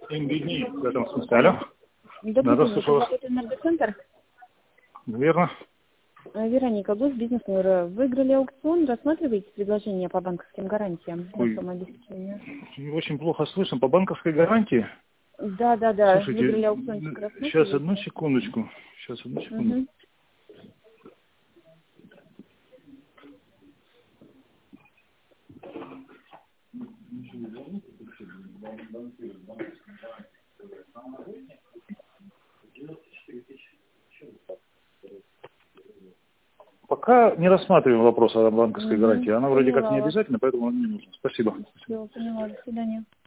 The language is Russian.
Им виднее в этом смысле. Алло? Добрый Да, день, это слушаю вас. работает энергоцентр. Верно. Вероника, Госбизнес-Нур. Выиграли аукцион, рассматриваете предложение по банковским гарантиям на Ой, самообеспечение? очень плохо слышно. По банковской гарантии? Да, выиграли Слушайте, аукциончик, сейчас рассматриваете? одну секундочку. Сейчас одну секунду. Угу. Пока не рассматриваем вопрос о банковской гарантии. Она вроде как не Поняла вас. обязательна, поэтому она не нужна. Спасибо. Все, поняла. До свидания.